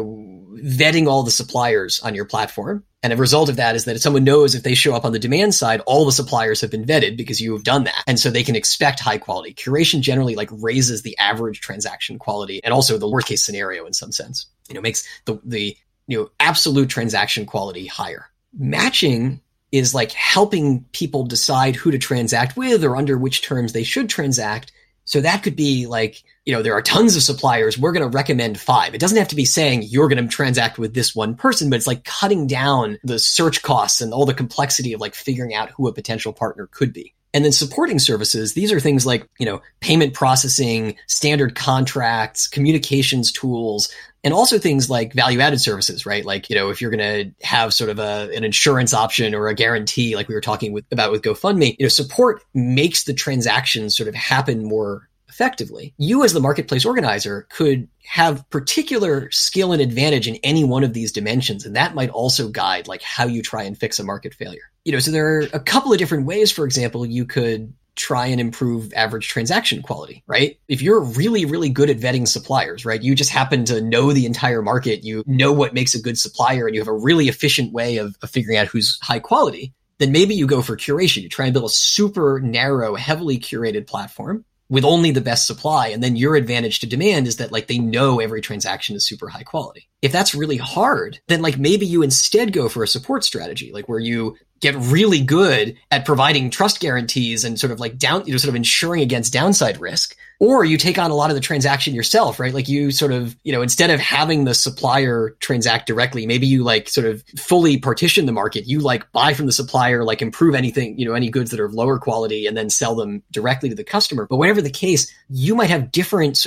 vetting all the suppliers on your platform. And a result of that is that if someone knows if they show up on the demand side, all the suppliers have been vetted because you have done that. And so they can expect high quality. Curation generally like raises the average transaction quality and also the worst case scenario in some sense, makes the absolute transaction quality higher. Matching is like helping people decide who to transact with or under which terms they should transact. So that could be like, there are tons of suppliers. We're going to recommend 5. It doesn't have to be saying you're going to transact with this one person, but it's like cutting down the search costs and all the complexity of like figuring out who a potential partner could be. And then supporting services, these are things like, payment processing, standard contracts, communications tools, and also things like value-added services, right? Like, if you're going to have sort of an insurance option or a guarantee, like we were talking about with GoFundMe, support makes the transactions sort of happen more effectively. You as the marketplace organizer could have particular skill and advantage in any one of these dimensions. And that might also guide like how you try and fix a market failure. So there are a couple of different ways, for example, you could try and improve average transaction quality, right? If you're really, really good at vetting suppliers, right? You just happen to know the entire market. You know what makes a good supplier and you have a really efficient way of figuring out who's high quality. Then maybe you go for curation. You try and build a super narrow, heavily curated platform with only the best supply. And then your advantage to demand is that like they know every transaction is super high quality. If that's really hard, then like maybe you instead go for a support strategy, like where you get really good at providing trust guarantees and sort of like sort of ensuring against downside risk. Or you take on a lot of the transaction yourself, right? Like you sort of, instead of having the supplier transact directly, maybe you like sort of fully partition the market. You like buy from the supplier, like improve anything, any goods that are of lower quality and then sell them directly to the customer. But whatever the case, you might have different sort of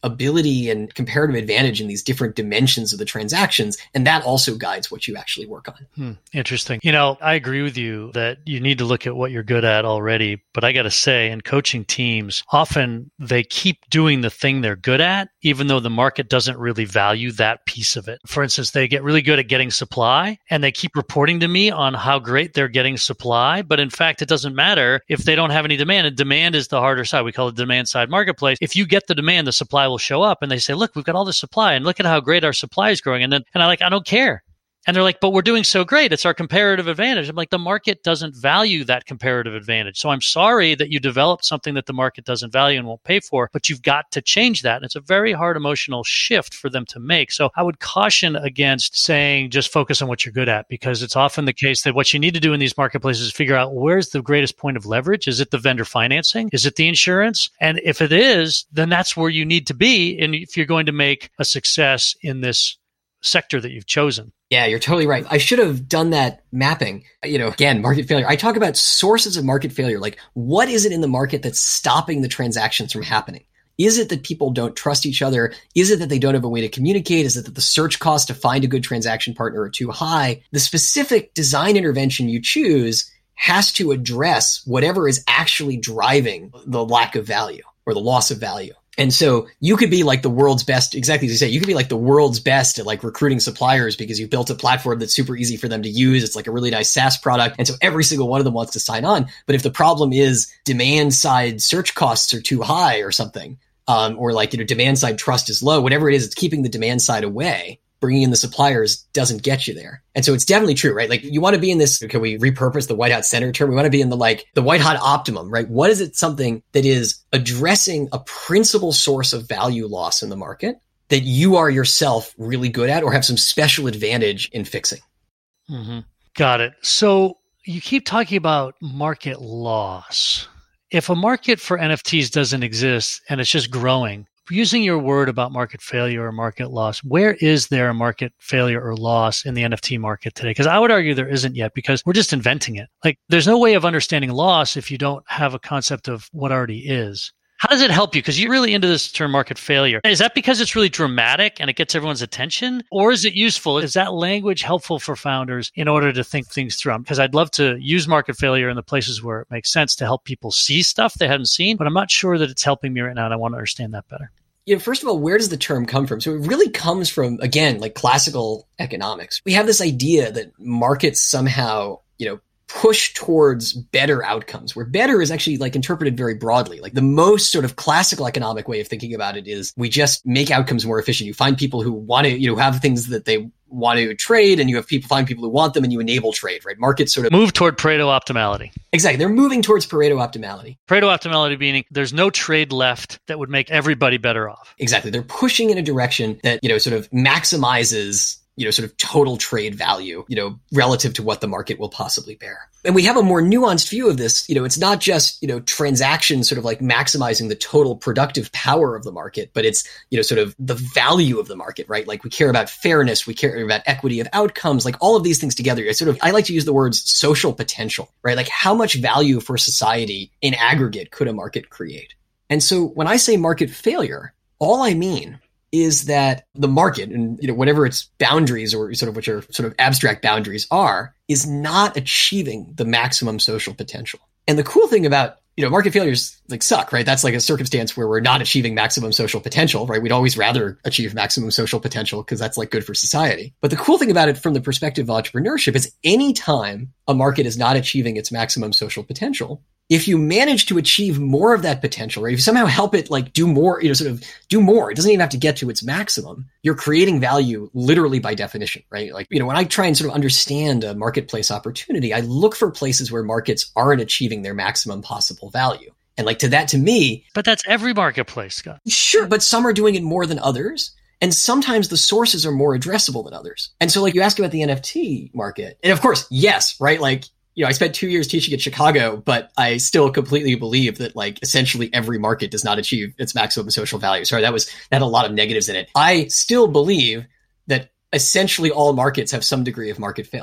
ability and comparative advantage in these different dimensions of the transactions. And that also guides what you actually work on. Interesting. I agree with you that you need to look at what you're good at already. But I got to say, in coaching teams, often they keep doing the thing they're good at, even though the market doesn't really value that piece of it. For instance, they get really good at getting supply and they keep reporting to me on how great they're getting supply. But in fact, it doesn't matter if they don't have any demand. And demand is the harder side. We call it demand side marketplace. If you get the demand, the supply will show up and they say, look, we've got all this supply and look at how great our supply is growing. And I don't care. And they're like, but we're doing so great. It's our comparative advantage. I'm like, the market doesn't value that comparative advantage. So I'm sorry that you developed something that the market doesn't value and won't pay for, but you've got to change that. And it's a very hard emotional shift for them to make. So I would caution against saying just focus on what you're good at, because it's often the case that what you need to do in these marketplaces is figure out where's the greatest point of leverage. Is it the vendor financing? Is it the insurance? And if it is, then that's where you need to be. And if you're going to make a success in this sector that you've chosen. Yeah, you're totally right. I should have done that mapping. Again, market failure. I talk about sources of market failure. Like, what is it in the market that's stopping the transactions from happening? Is it that people don't trust each other? Is it that they don't have a way to communicate? Is it that the search costs to find a good transaction partner are too high? The specific design intervention you choose has to address whatever is actually driving the lack of value or the loss of value. And so you could be like the world's best, exactly as you say, you could be like the world's best at like recruiting suppliers because you built a platform that's super easy for them to use. It's like a really nice SaaS product. And so every single one of them wants to sign on. But if the problem is demand side search costs are too high or something, or like, demand side trust is low, whatever it is, it's keeping the demand side away. Bringing in the suppliers doesn't get you there. And so it's definitely true, right? Like, you want to be in this, can we repurpose the white hot center term? We want to be in the white hot optimum, right? What is it something that is addressing a principal source of value loss in the market that you are yourself really good at or have some special advantage in fixing? Mm-hmm. Got it. So you keep talking about market loss. If a market for NFTs doesn't exist and it's just growing, using your word about market failure or market loss, where is there a market failure or loss in the NFT market today? Because I would argue there isn't yet, because we're just inventing it. Like, there's no way of understanding loss if you don't have a concept of what already is. How does it help you? Because you're really into this term market failure. Is that because it's really dramatic and it gets everyone's attention? Or is it useful? Is that language helpful for founders in order to think things through? Because I'd love to use market failure in the places where it makes sense to help people see stuff they haven't seen, but I'm not sure that it's helping me right now, and I want to understand that better. First of all, where does the term come from? So it really comes from, again, like classical economics. We have this idea that markets somehow, push towards better outcomes, where better is actually like interpreted very broadly. Like, the most sort of classical economic way of thinking about it is we just make outcomes more efficient. You find people who want to, have things that they want to trade, and you have find people who want them, and you enable trade, right? Markets sort of move toward Pareto optimality. Exactly. They're moving towards Pareto optimality. Pareto optimality meaning there's no trade left that would make everybody better off. Exactly. They're pushing in a direction that, sort of maximizes sort of total trade value, relative to what the market will possibly bear. And we have a more nuanced view of this. It's not just, transactions sort of like maximizing the total productive power of the market, but it's, sort of the value of the market, right? Like, we care about fairness, we care about equity of outcomes, like all of these things together. I like to use the words social potential, right? Like, how much value for society in aggregate could a market create? And so when I say market failure, all I mean is that the market, and whatever its boundaries or sort of which are sort of abstract boundaries are, is not achieving the maximum social potential. And the cool thing about market failures like suck, right? That's like a circumstance where we're not achieving maximum social potential, right? We'd always rather achieve maximum social potential because that's like good for society. But the cool thing about it from the perspective of entrepreneurship is anytime a market is not achieving its maximum social potential, if you manage to achieve more of that potential, right? If you somehow help it like do more, sort of do more, it doesn't even have to get to its maximum. You're creating value literally by definition, right? Like, when I try and sort of understand a marketplace opportunity, I look for places where markets aren't achieving their maximum possible value. And like to me. But that's every marketplace, Scott. Sure. But some are doing it more than others. And sometimes the sources are more addressable than others. And so like you ask about the NFT market. And of course, yes, right? Like, I spent 2 years teaching at Chicago, but I still completely believe that like essentially every market does not achieve its maximum social value. Sorry, that had a lot of negatives in it. I still believe that essentially all markets have some degree of market failure.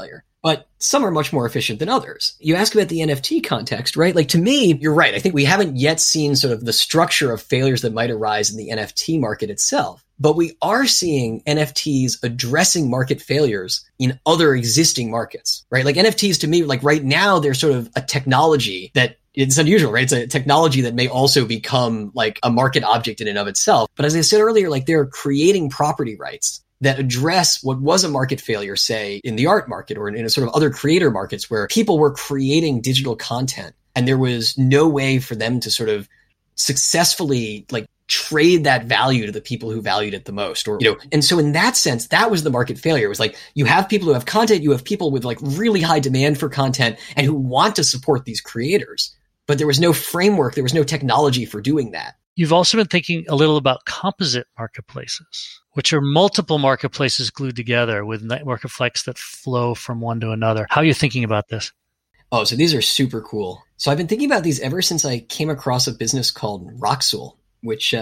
but some are much more efficient than others. You ask about the NFT context, right? Like, to me, you're right. I think we haven't yet seen sort of the structure of failures that might arise in the NFT market itself. But we are seeing NFTs addressing market failures in other existing markets, right? Like, NFTs to me, like right now, they're sort of a technology that it's unusual, right? It's a technology that may also become like a market object in and of itself. But as I said earlier, like, they're creating property rights that address what was a market failure, say, in the art market or in a sort of other creator markets where people were creating digital content and there was no way for them to sort of successfully like trade that value to the people who valued it the most, or, and so in that sense, that was the market failure. It was like, you have people who have content, you have people with like really high demand for content and who want to support these creators, but there was no framework, there was no technology for doing that. You've also been thinking a little about composite marketplaces, which are multiple marketplaces glued together with network effects that flow from one to another. How are you thinking about this? Oh, so these are super cool. So I've been thinking about these ever since I came across a business called Raksul, which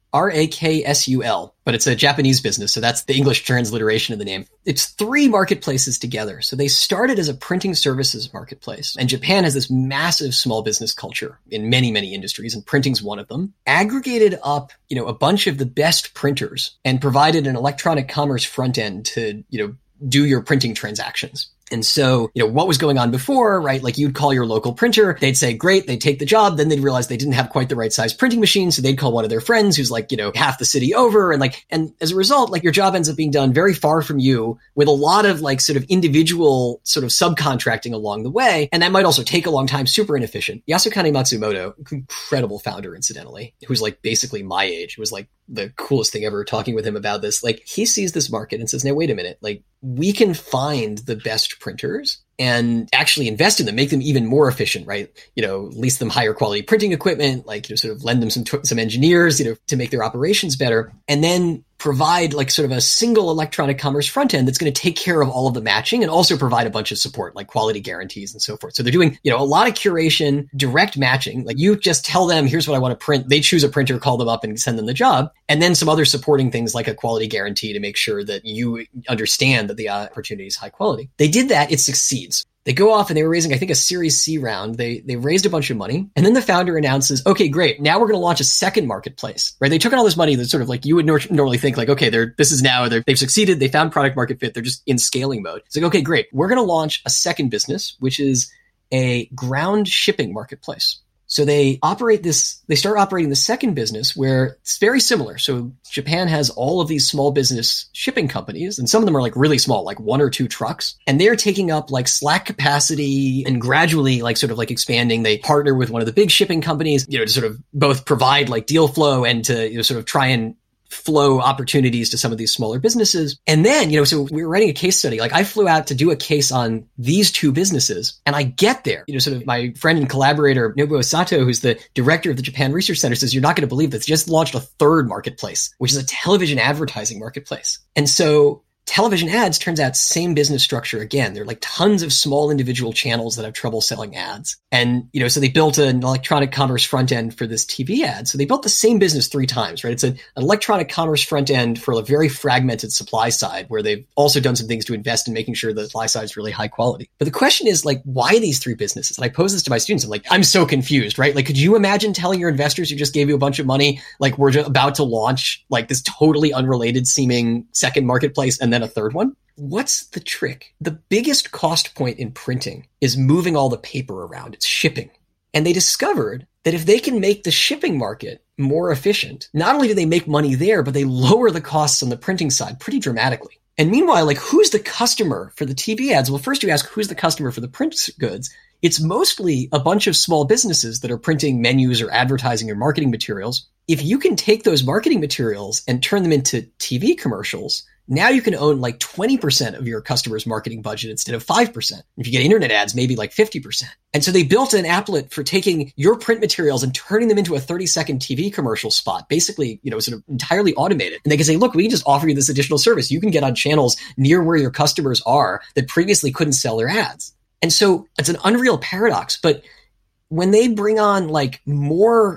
Raksul, but it's a Japanese business. So that's the English transliteration of the name. It's 3 marketplaces together. So they started as a printing services marketplace. And Japan has this massive small business culture in many, many industries, and printing's one of them. Aggregated up, a bunch of the best printers and provided an electronic commerce front end to, do your printing transactions. And so, what was going on before, right? Like, you'd call your local printer, they'd say, great, they'd take the job. Then they'd realize they didn't have quite the right size printing machine. So they'd call one of their friends who's like, half the city over. And as a result, like, your job ends up being done very far from you with a lot of like sort of individual sort of subcontracting along the way. And that might also take a long time, super inefficient. Yasukane Matsumoto, incredible founder, incidentally, who's like basically my age. It was like the coolest thing ever talking with him about this. Like, he sees this market and says, now, wait a minute, like, we can find the best printers and actually invest in them, make them even more efficient, right? Lease them higher quality printing equipment, like, sort of lend them some engineers, to make their operations better. And then provide like sort of a single electronic commerce front end that's going to take care of all of the matching and also provide a bunch of support, like quality guarantees and so forth. So they're doing, a lot of curation, direct matching. Like, you just tell them, here's what I want to print. They choose a printer, call them up and send them the job. And then some other supporting things like a quality guarantee to make sure that you understand that the opportunity is high quality. They did that. It succeeds. They go off and they were raising, I think, a Series C round. They raised a bunch of money. And then the founder announces, okay, great. Now we're going to launch a second marketplace, right? They took in all this money that sort of like you would normally think like, okay, they've succeeded. They found product market fit. They're just in scaling mode. It's like, okay, great. We're going to launch a second business, which is a ground shipping marketplace. So they start operating the second business where it's very similar. So Japan has all of these small business shipping companies, and some of them are like really small, like 1 or 2 trucks. And they're taking up like slack capacity and gradually like sort of like expanding. They partner with one of the big shipping companies, to sort of both provide like deal flow and to, sort of try and flow opportunities to some of these smaller businesses. And then, so we were writing a case study. Like, I flew out to do a case on these 2 businesses, and I get there, sort of my friend and collaborator, Nobuo Sato, who's the director of the Japan Research Center, says, you're not going to believe this. Just launched a third marketplace, which is a television advertising marketplace. And so television ads, turns out, same business structure again. There are like tons of small individual channels that have trouble selling ads. And, so they built an electronic commerce front end for this TV ad. So they built the same business 3 times, right? It's an electronic commerce front end for a very fragmented supply side where they've also done some things to invest in making sure the supply side is really high quality. But the question is like, why these 3 businesses? And I pose this to my students. I'm like, I'm so confused, right? Like, could you imagine telling your investors who just gave you a bunch of money, like, we're just about to launch like this totally unrelated seeming second marketplace and then a third one? What's the trick? The biggest cost point in printing is moving all the paper around. It's shipping. And they discovered that if they can make the shipping market more efficient, not only do they make money there, but they lower the costs on the printing side pretty dramatically. And meanwhile, like, who's the customer for the TV ads? Well, first you ask, who's the customer for the print goods? It's mostly a bunch of small businesses that are printing menus or advertising or marketing materials. If you can take those marketing materials and turn them into TV commercials, now you can own like 20% of your customers' marketing budget instead of 5%. If you get internet ads, maybe like 50%. And so they built an applet for taking your print materials and turning them into a 30-second TV commercial spot, basically, sort of entirely automated. And they can say, look, we can just offer you this additional service. You can get on channels near where your customers are that previously couldn't sell their ads. And so it's an unreal paradox. But when they bring on like more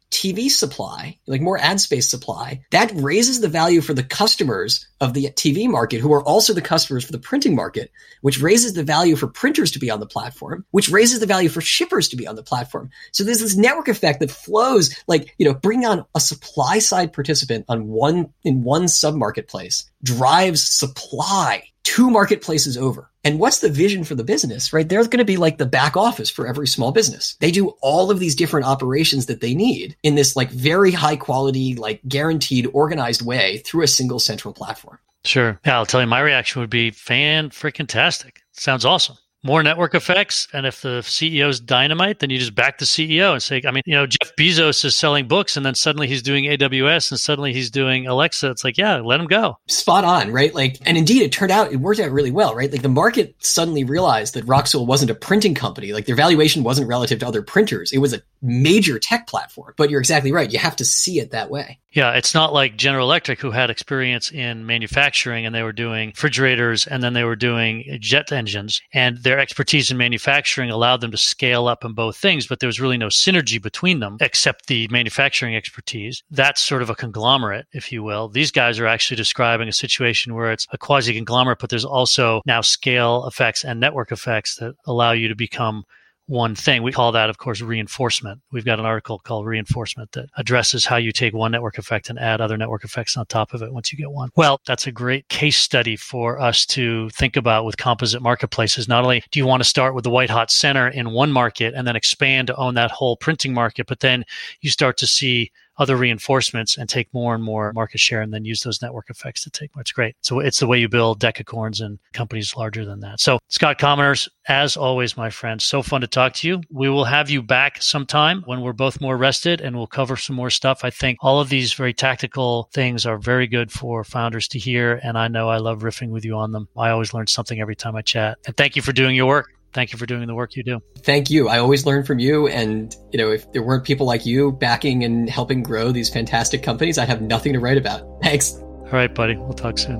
TV supply, like more ad space supply, that raises the value for the customers of the TV market, who are also the customers for the printing market, which raises the value for printers to be on the platform, which raises the value for shippers to be on the platform. So there's this network effect that flows, like, bring on a supply side participant in one sub marketplace drives supply 2 marketplaces over. And what's the vision for the business, right? They're going to be like the back office for every small business. They do all of these different operations that they need in this like very high quality, like guaranteed, organized way through a single central platform. Sure. Yeah, I'll tell you, my reaction would be fan-freaking-tastic. Sounds awesome. More network effects. And if the CEO's dynamite, then you just back the CEO and say, Jeff Bezos is selling books and then suddenly he's doing AWS and suddenly he's doing Alexa. It's like, yeah, let him go. Spot on, right? And indeed, it worked out really well, right? Like the market suddenly realized that Roxel wasn't a printing company. Like their valuation wasn't relative to other printers. It was a major tech platform. But you're exactly right. You have to see it that way. Yeah, it's not like General Electric, who had experience in manufacturing and they were doing refrigerators and then they were doing jet engines. And their expertise in manufacturing allowed them to scale up in both things, but there was really no synergy between them except the manufacturing expertise. That's sort of a conglomerate, if you will. These guys are actually describing a situation where it's a quasi-conglomerate, but there's also now scale effects and network effects that allow you to become one thing. We call that, of course, reinforcement. We've got an article called Reinforcement that addresses how you take one network effect and add other network effects on top of it once you get one. Well, that's a great case study for us to think about with composite marketplaces. Not only do you want to start with the white hot center in one market and then expand to own that whole printing market, but then you start to see other reinforcements and take more and more market share and then use those network effects to take more. It's great. So it's the way you build decacorns and companies larger than that. So Scott Commoners, as always, my friend, so fun to talk to you. We will have you back sometime when we're both more rested and we'll cover some more stuff. I think all of these very tactical things are very good for founders to hear. And I know I love riffing with you on them. I always learn something every time I chat. And thank you for doing your work. Thank you for doing the work you do. Thank you. I always learn from you. And, if there weren't people like you backing and helping grow these fantastic companies, I'd have nothing to write about. Thanks. All right, buddy. We'll talk soon.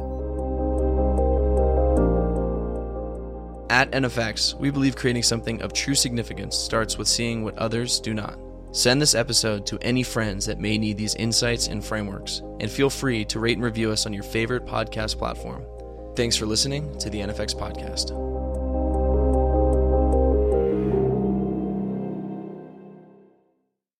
At NFX, we believe creating something of true significance starts with seeing what others do not. Send this episode to any friends that may need these insights and frameworks, and feel free to rate and review us on your favorite podcast platform. Thanks for listening to the NFX Podcast.